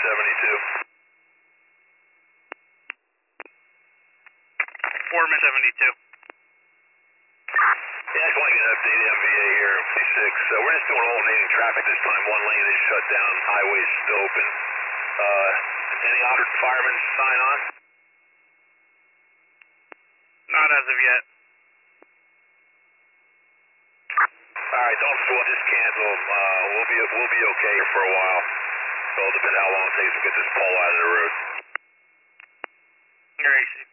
72. Foreman 72. Yeah, I just want to get an update MVA here, 56. We're just doing alternating traffic this time. One lane is shut down, highway's still open. Any offered firemen sign on? Not as of yet. Alright, don't sweat, just cancel them. We'll be okay here for a while. So it'll depend how long it takes to get this pole out of the road. Gracie.